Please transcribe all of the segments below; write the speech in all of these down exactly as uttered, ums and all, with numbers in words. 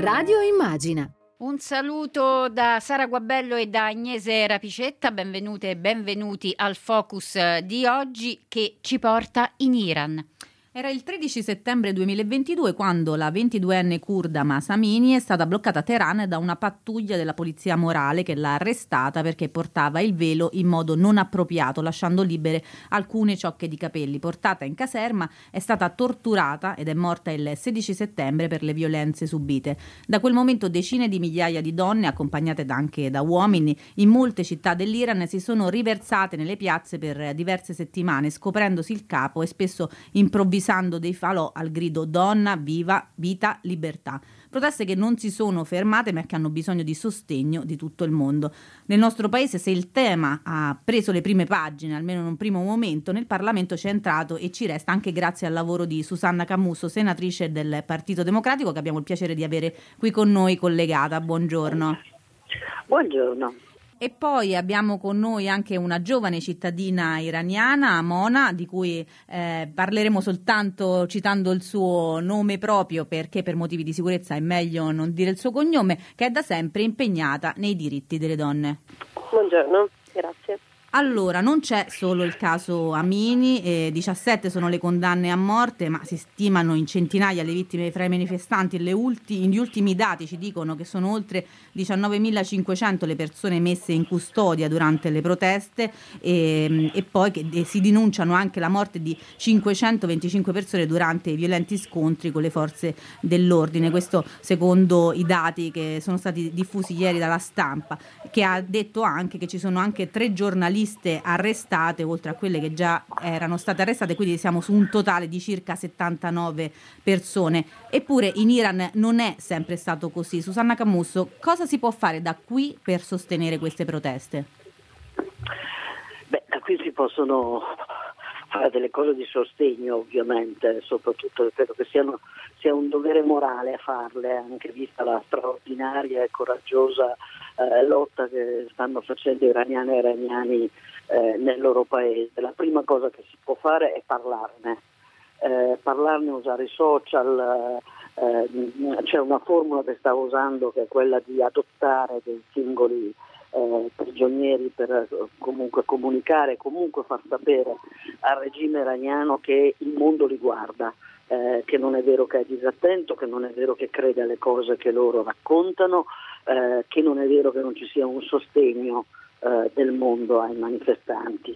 Radio Immagina. Un saluto da Sara Guabello e da Agnese Rapicetta, benvenute e benvenuti al Focus di oggi che ci porta in Iran. Era il tredici settembre duemilaventidue quando la ventiduenne curda Mahsa Amini è stata bloccata a Teheran da una pattuglia della polizia morale che l'ha arrestata perché portava il velo in modo non appropriato, lasciando libere alcune ciocche di capelli. Portata in caserma, è stata torturata ed è morta il sedici settembre per le violenze subite. Da quel momento decine di migliaia di donne, accompagnate anche da uomini, in molte città dell'Iran si sono riversate nelle piazze per diverse settimane, scoprendosi il capo e spesso improvvisando dei falò al grido donna, viva, vita, libertà. Proteste che non si sono fermate ma che hanno bisogno di sostegno di tutto il mondo. Nel nostro paese, se il tema ha preso le prime pagine, almeno in un primo momento, nel Parlamento c'è entrato e ci resta anche grazie al lavoro di Susanna Camusso, senatrice del Partito Democratico, che abbiamo il piacere di avere qui con noi collegata. Buongiorno. Buongiorno. E poi abbiamo con noi anche una giovane cittadina iraniana, Mona, di cui eh, parleremo soltanto citando il suo nome proprio, perché per motivi di sicurezza è meglio non dire il suo cognome, che è da sempre impegnata nei diritti delle donne. Buongiorno, grazie. Allora, non c'è solo il caso Amini, eh, diciassette sono le condanne a morte, ma si stimano in centinaia le vittime fra i manifestanti. Le ulti, gli ultimi dati ci dicono che sono oltre diciannovemilacinquecento le persone messe in custodia durante le proteste e, e poi che e si denunciano anche la morte di cinquecentoventicinque persone durante i violenti scontri con le forze dell'ordine. Questo secondo i dati che sono stati diffusi ieri dalla Stampa, che ha detto anche che ci sono anche tre giornalisti arrestate oltre a quelle che già erano state arrestate, quindi siamo su un totale di circa settantanove persone. Eppure in Iran non è sempre stato così. Susanna Camusso, cosa si può fare da qui per sostenere queste proteste? Beh, da qui si possono fare delle cose di sostegno, ovviamente, soprattutto credo che siano, sia un dovere morale a farle, anche vista la straordinaria e coraggiosa Eh, lotta che stanno facendo iraniane e iraniani eh, nel loro paese. La prima cosa che si può fare è parlarne, eh, parlarne, usare i social, eh, c'è una formula che sta usando che è quella di adottare dei singoli eh, prigionieri per eh, comunque comunicare, comunque far sapere al regime iraniano che il mondo li guarda. Eh, che non è vero che è disattento, che non è vero che crede alle cose che loro raccontano, eh, che non è vero che non ci sia un sostegno eh, del mondo ai manifestanti.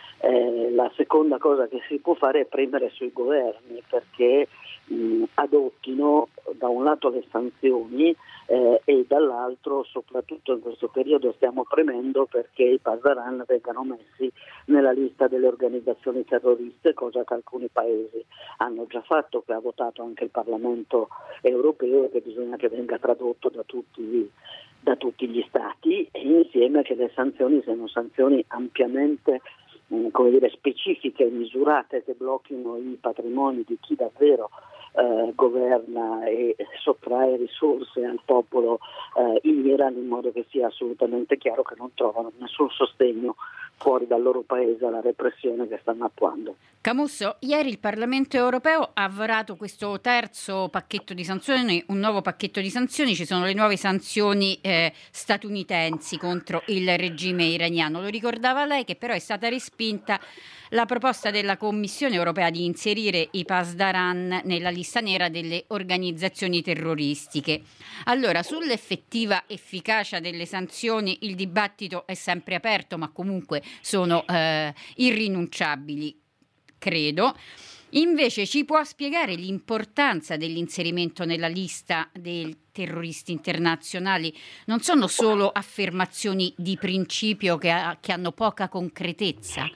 Eh, la seconda cosa che si può fare è premere sui governi perché mh, adottino da un lato le sanzioni eh, e dall'altro, soprattutto in questo periodo, stiamo premendo perché i Pasdaran vengano messi nella lista delle organizzazioni terroriste, cosa che alcuni paesi hanno già fatto, che ha votato anche il Parlamento europeo e che bisogna che venga tradotto da tutti, da tutti gli stati, e insieme che le sanzioni siano sanzioni ampiamente come dire, specifiche e misurate che blocchino i patrimoni di chi davvero eh, governa e sottrae risorse al popolo eh, in Iran, in modo che sia assolutamente chiaro che non trovano nessun sostegno fuori dal loro paese alla repressione che stanno attuando. Camusso, ieri il Parlamento europeo ha varato questo terzo pacchetto di sanzioni, un nuovo pacchetto di sanzioni, ci sono le nuove sanzioni eh, statunitensi contro il regime iraniano. Lo ricordava lei che però è stata respinta la proposta della Commissione europea di inserire i Pasdaran nella lista nera delle organizzazioni terroristiche. Allora, sull'effettiva efficacia delle sanzioni il dibattito è sempre aperto, ma comunque sono eh, irrinunciabili, credo. Invece ci può spiegare l'importanza dell'inserimento nella lista dei terroristi internazionali? Non sono solo affermazioni di principio che, ha, che hanno poca concretezza?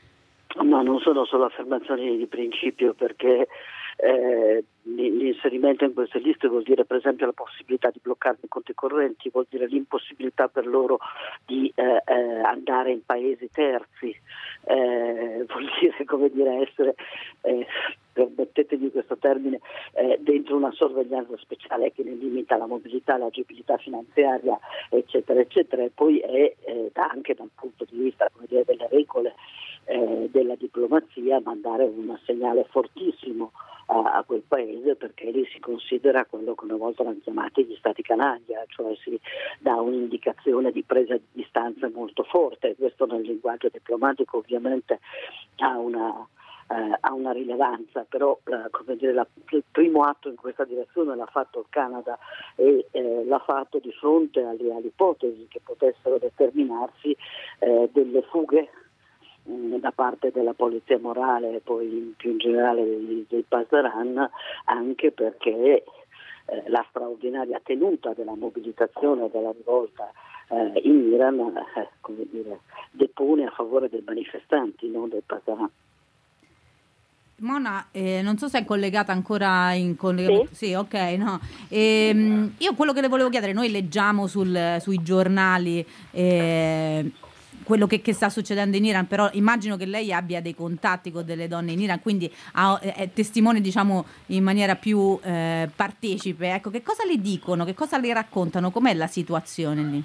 No, non sono solo affermazioni di principio, perché eh, l'inserimento in queste liste vuol dire per esempio la possibilità di bloccare i conti correnti, vuol dire l'impossibilità per loro di eh, eh, andare in paesi terzi, eh, vuol dire, come dire, essere, eh, permettetemi questo termine, eh, dentro una sorveglianza speciale che ne limita la mobilità, l'agibilità finanziaria, eccetera, eccetera, e poi è eh, anche dal punto di vista, come dire, delle regole eh, della diplomazia mandare un segnale fortissimo a, a quel paese paese, perché lì si considera quello che una volta erano chiamati gli stati canaglia, cioè si dà un'indicazione di presa di distanza molto forte. Questo nel linguaggio diplomatico ovviamente ha una, eh, ha una rilevanza, però eh, come dire, la, il primo atto in questa direzione l'ha fatto il Canada e eh, l'ha fatto di fronte alle, all'ipotesi che potessero determinarsi eh, delle fughe da parte della polizia morale e poi più in generale dei, dei Pasdaran, anche perché eh, la straordinaria tenuta della mobilitazione della rivolta eh, in Iran eh, come dire, depone a favore dei manifestanti, non dei Pasdaran. Mona, eh, non so se è collegata ancora in collegamento. Sì, sì, ok, no. Ehm, io quello che le volevo chiedere, noi leggiamo sul, sui giornali eh, quello che, che sta succedendo in Iran, però immagino che lei abbia dei contatti con delle donne in Iran, quindi ha, è testimone, diciamo, in maniera più eh, partecipe. Ecco, che cosa le dicono, che cosa le raccontano, com'è la situazione lì?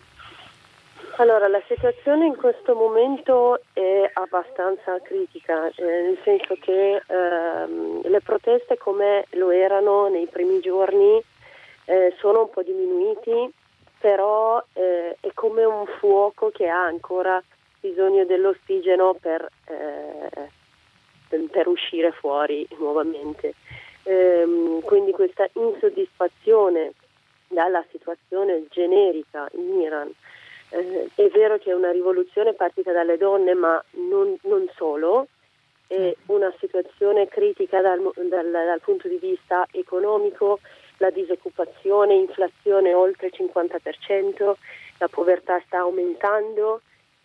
Allora, la situazione in questo momento è abbastanza critica, eh, nel senso che ehm, le proteste come lo erano nei primi giorni eh, sono un po' diminuiti, però eh, è come un fuoco che ha ancora bisogno dell'ossigeno per, eh, per uscire fuori nuovamente. Ehm, quindi questa insoddisfazione dalla situazione generica in Iran. Eh, è vero che è una rivoluzione partita dalle donne, ma non, non solo, è una situazione critica dal, dal, dal punto di vista economico, la disoccupazione, inflazione oltre il cinquanta per cento, la povertà sta aumentando,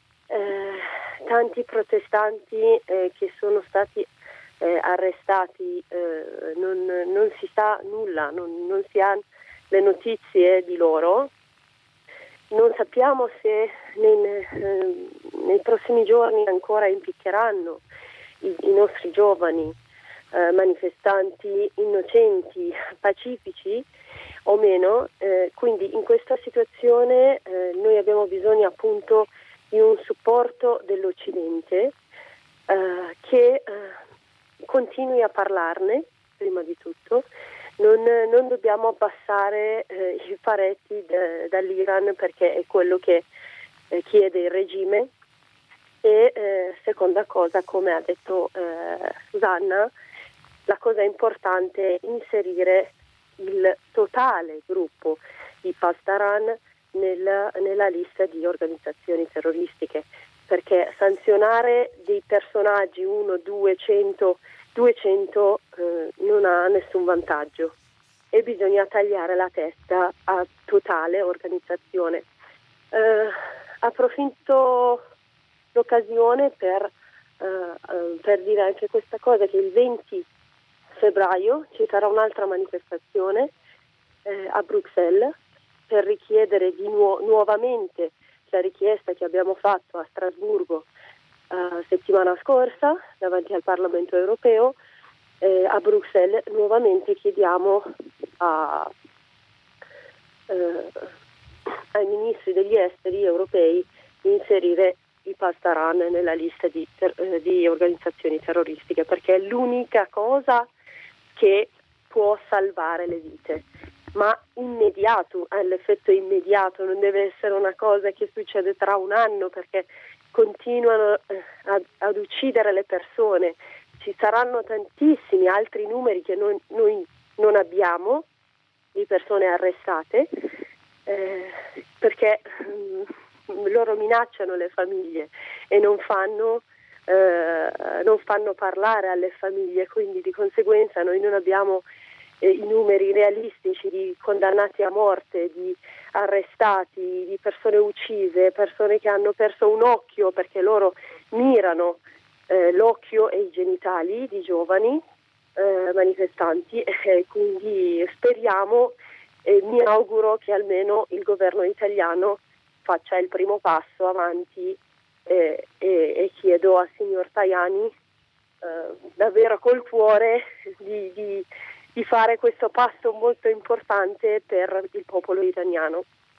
eh, tanti protestanti eh, che sono stati eh, arrestati, eh, non, non si sa nulla, non, non si ha le notizie di loro. Non sappiamo se nei, eh, nei prossimi giorni ancora impiccheranno i, i nostri giovani eh, manifestanti innocenti, pacifici o meno. Eh, quindi in questa situazione eh, noi abbiamo bisogno appunto di un supporto dell'Occidente eh, che eh, continui a parlarne, prima di tutto. Non, non dobbiamo abbassare eh, i paretti de, dall'Iran, perché è quello che eh, chiede il regime. E eh, seconda cosa, come ha detto eh, Susanna, la cosa importante è inserire il totale gruppo di Pasdaran nel, nella lista di organizzazioni terroristiche, perché sanzionare dei personaggi uno, duecento duecento eh, non ha nessun vantaggio e bisogna tagliare la testa a totale organizzazione. Eh, approfitto l'occasione per, eh, per dire anche questa cosa, che il venti febbraio ci sarà un'altra manifestazione eh, a Bruxelles per richiedere di nuo- nuovamente la richiesta che abbiamo fatto a Strasburgo Uh, settimana scorsa davanti al Parlamento europeo. Eh, a Bruxelles nuovamente chiediamo a, uh, ai ministri degli esteri europei di inserire i Pasdaran nella lista di, ter- di organizzazioni terroristiche, perché è l'unica cosa che può salvare le vite, ma immediato, ha l'effetto immediato, non deve essere una cosa che succede tra un anno, perché continuano ad, ad uccidere le persone. Ci saranno tantissimi altri numeri che non, noi non abbiamo di persone arrestate eh, perché mh, loro minacciano le famiglie e non fanno, eh, non fanno parlare alle famiglie, quindi di conseguenza noi non abbiamo eh, i numeri realistici di condannati a morte, di arrestati, di persone uccise, persone che hanno perso un occhio perché loro mirano eh, l'occhio e i genitali di giovani eh, manifestanti, e quindi speriamo e mi auguro che almeno il governo italiano faccia il primo passo avanti eh, e, e chiedo al signor Tajani eh, davvero col cuore di, di di fare questo passo molto importante per il popolo italiano.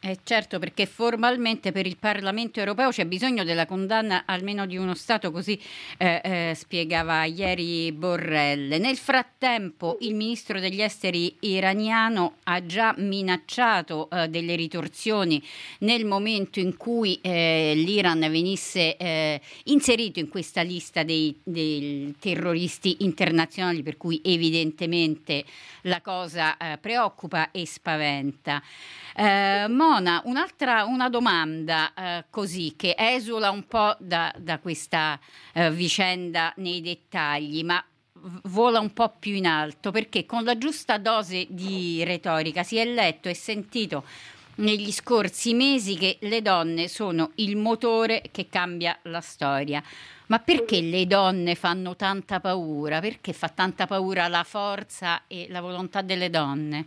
Eh certo, perché formalmente per il Parlamento europeo c'è bisogno della condanna almeno di uno Stato, così eh, eh, spiegava ieri Borrell. Nel frattempo il ministro degli esteri iraniano ha già minacciato eh, delle ritorsioni nel momento in cui eh, l'Iran venisse eh, inserito in questa lista dei, dei terroristi internazionali, per cui evidentemente la cosa eh, preoccupa e spaventa. Eh, Mona, un'altra una domanda eh, così che esula un po' da, da questa eh, vicenda nei dettagli, ma v- vola un po' più in alto, perché con la giusta dose di retorica si è letto e sentito negli scorsi mesi che le donne sono il motore che cambia la storia. Ma perché le donne fanno tanta paura? Perché fa tanta paura la forza e la volontà delle donne?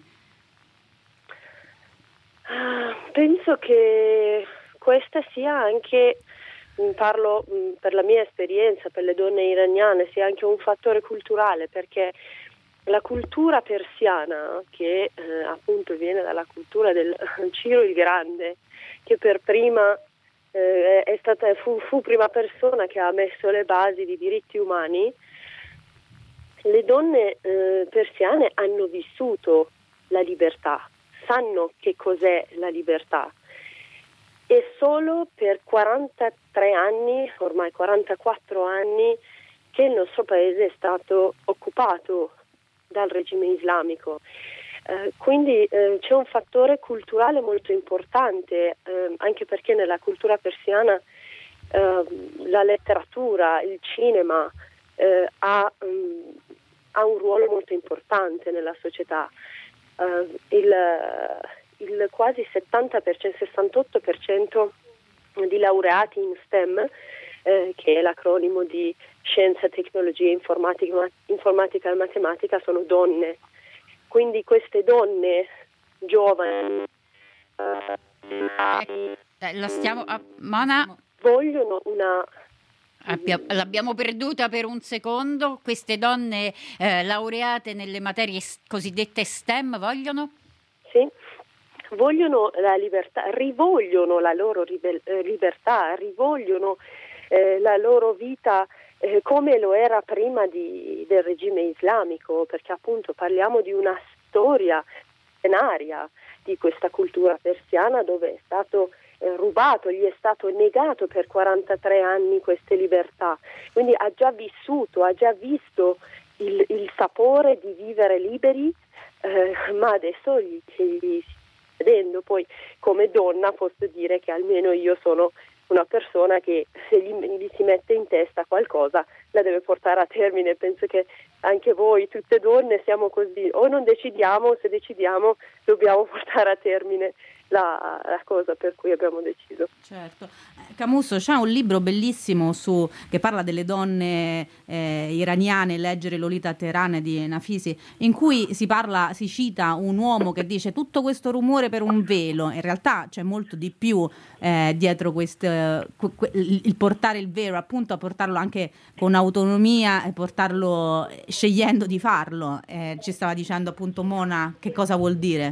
Penso che questa sia anche, parlo per la mia esperienza, per le donne iraniane, sia anche un fattore culturale, perché la cultura persiana, che eh, appunto viene dalla cultura del Ciro il Grande, che per prima eh, è stata, fu, fu prima persona che ha messo le basi di diritti umani, le donne eh, persiane hanno vissuto la libertà, sanno che cos'è la libertà, e solo per quarantatré anni, ormai quarantaquattro anni, che il nostro paese è stato occupato dal regime islamico. Eh, quindi eh, c'è un fattore culturale molto importante, eh, anche perché nella cultura persiana eh, la letteratura, il cinema eh, ha, um, ha un ruolo molto importante nella società. Uh, il, il quasi settanta per cento, sessantotto per cento di laureati in STEM, eh, che è l'acronimo di scienza, tecnologia, informatica, informatica e matematica, sono donne. Quindi queste donne giovani uh, eh, la stiamo a, Mona vogliono una Abbia- l'abbiamo perduta per un secondo. Queste donne eh, laureate nelle materie s- cosiddette STEM vogliono? Sì, vogliono la libertà, rivogliono la loro ribe- eh, libertà, rivogliono eh, la loro vita eh, come lo era prima di, del regime islamico, perché appunto parliamo di una storia plenaria di questa cultura persiana dove è stato eh, rubato, gli è stato negato per quarantatré anni queste libertà, quindi ha già vissuto, ha già visto il, il sapore di vivere liberi, eh, ma adesso gli, gli sta vedendo. Poi come donna posso dire che almeno io sono una persona che se gli, gli si mette in testa qualcosa la deve portare a termine. Penso che anche voi, tutte donne, siamo così, o non decidiamo, se decidiamo dobbiamo portare a termine la, la cosa per cui abbiamo deciso. Certo. Camusso, c'è un libro bellissimo su che parla delle donne eh, iraniane, Leggere Lolita a Teheran di Nafisi, in cui si parla, si cita un uomo che dice tutto questo rumore per un velo. In realtà c'è molto di più eh, dietro questo, il, il portare il velo, appunto a portarlo anche con autonomia e portarlo scegliendo di farlo. Eh, ci stava dicendo appunto Mona che cosa vuol dire.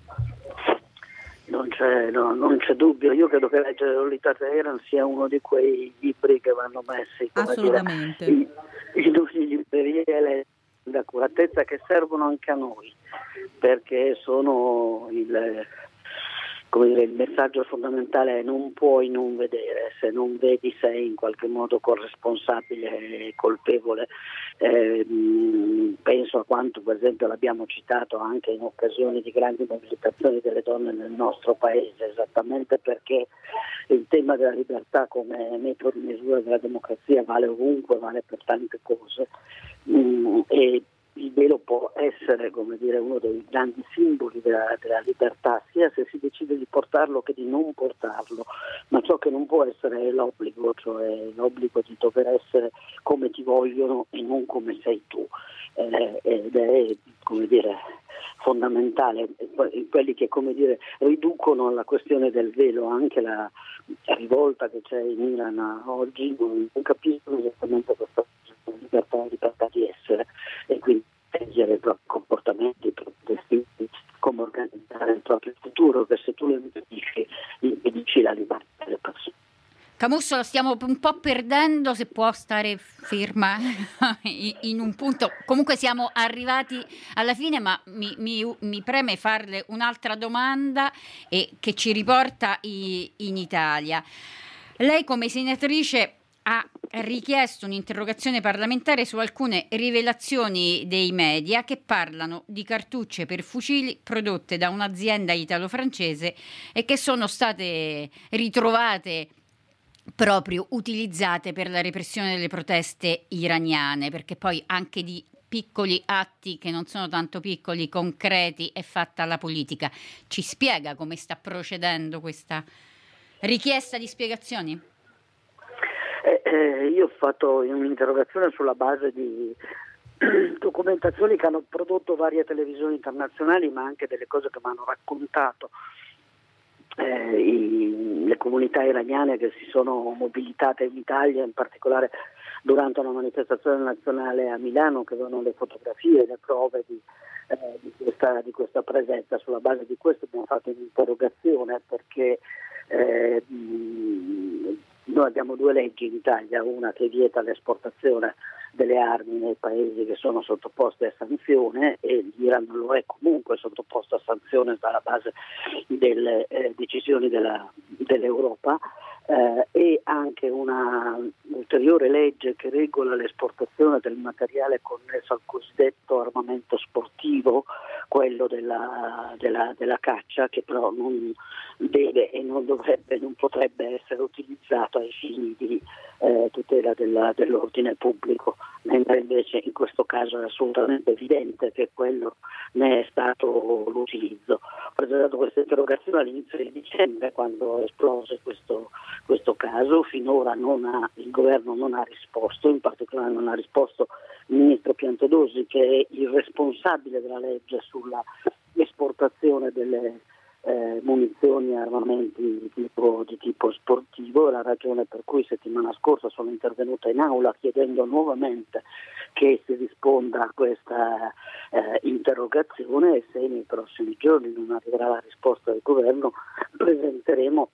Non c'è, no, non c'è dubbio, io credo che Leggere Lolita a Teheran sia uno di quei libri che vanno messi come assolutamente dire, in, in ogni libreria d'accuratezza, che servono anche a noi, perché sono il, come dire, il messaggio fondamentale è: non puoi non vedere, se non vedi sei in qualche modo corresponsabile e colpevole. Eh, penso a quanto per esempio l'abbiamo citato anche in occasioni di grandi mobilitazioni delle donne nel nostro paese, esattamente perché il tema della libertà come metodo di misura della democrazia vale ovunque, vale per tante cose, mm, e il velo può essere, come dire, uno dei grandi simboli della, della libertà, sia se si decide di portarlo che di non portarlo, ma ciò che non può essere è l'obbligo, cioè l'obbligo di dover essere come ti vogliono e non come sei tu, eh, ed è, come dire, fondamentale. Quelli che, come dire, riducono alla questione del velo anche la rivolta che c'è in Iran oggi non capiscono esattamente questa libertà, libertà di essere, e quindi leggere i propri comportamenti, i propri destini come organizzare il proprio futuro, perché se tu lo impedisci, impedisci la libertà delle persone. Camusso, lo stiamo un po' perdendo, se può stare ferma in un punto. Comunque siamo arrivati alla fine, ma mi, mi, mi preme farle un'altra domanda e che ci riporta i, in Italia. Lei come senatrice ha richiesto un'interrogazione parlamentare su alcune rivelazioni dei media che parlano di cartucce per fucili prodotte da un'azienda italo-francese e che sono state ritrovate proprio utilizzate per la repressione delle proteste iraniane, perché poi anche di piccoli atti che non sono tanto piccoli, concreti, è fatta la politica. Ci spiega come sta procedendo questa richiesta di spiegazioni? Eh, eh, io ho fatto un'interrogazione sulla base di documentazioni che hanno prodotto varie televisioni internazionali, ma anche delle cose che mi hanno raccontato Eh, i, le comunità iraniane che si sono mobilitate in Italia, in particolare durante una manifestazione nazionale a Milano, che avevano le fotografie e le prove di, eh, di, questa, di questa presenza. Sulla base di questo abbiamo fatto un'interrogazione perché eh, mh, noi abbiamo due leggi in Italia, una che vieta l'esportazione delle armi nei paesi che sono sottoposti a sanzione, e l'Iran lo è comunque sottoposto a sanzione dalla base delle eh, decisioni della, dell'Europa, eh, e anche una ulteriore legge che regola l'esportazione del materiale connesso al cosiddetto armamento sportivo, quello della, della, della caccia, che però non deve e non dovrebbe, non potrebbe essere utilizzato ai fini di eh, tutela della, dell'ordine pubblico, mentre invece in questo caso è assolutamente evidente che quello ne è stato l'utilizzo. Ho presentato questa interrogazione all'inizio di dicembre, quando esplose questo, questo caso. Finora non ha, il governo non ha risposto, in particolare non ha risposto il ministro Piantedosi, che è il responsabile della legge sulla esportazione delle Eh, munizioni e armamenti di tipo, di tipo sportivo. La ragione per cui settimana scorsa sono intervenuta in aula chiedendo nuovamente che si risponda a questa eh, interrogazione, e se nei prossimi giorni non arriverà la risposta del governo presenteremo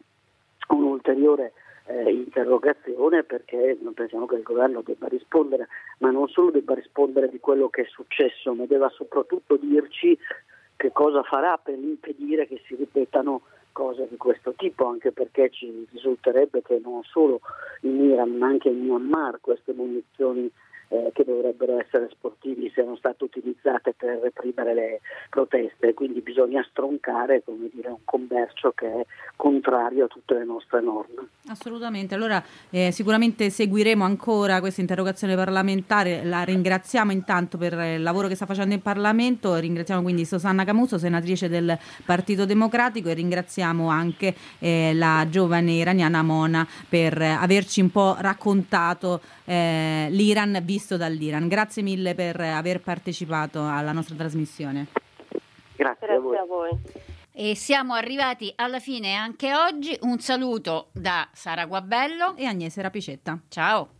un'ulteriore eh, interrogazione, perché non pensiamo che il governo debba rispondere, ma non solo debba rispondere di quello che è successo, ma debba soprattutto dirci che cosa farà per impedire che si ripetano cose di questo tipo, anche perché ci risulterebbe che non solo in Iran ma anche in Myanmar queste munizioni eh, che dovrebbero essere sportivi siano state utilizzate per reprimere le proteste, quindi bisogna stroncare, come dire, un commercio che è contrario a tutte le nostre norme. Assolutamente, allora eh, sicuramente seguiremo ancora questa interrogazione parlamentare. La ringraziamo intanto per il lavoro che sta facendo in Parlamento, ringraziamo quindi Susanna Camusso, senatrice del Partito Democratico, e ringraziamo anche eh, la giovane iraniana Mona per averci un po' raccontato eh, l'Iran visto dall'Iran. Grazie mille per aver partecipato alla nostra trasmissione. Grazie, Grazie a voi. a voi. E siamo arrivati alla fine anche oggi. Un saluto da Sara Guabello E Agnese Rapicetta. Ciao.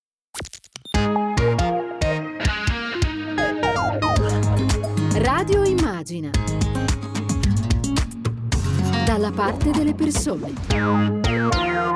Radio Immagina. Dalla parte delle persone.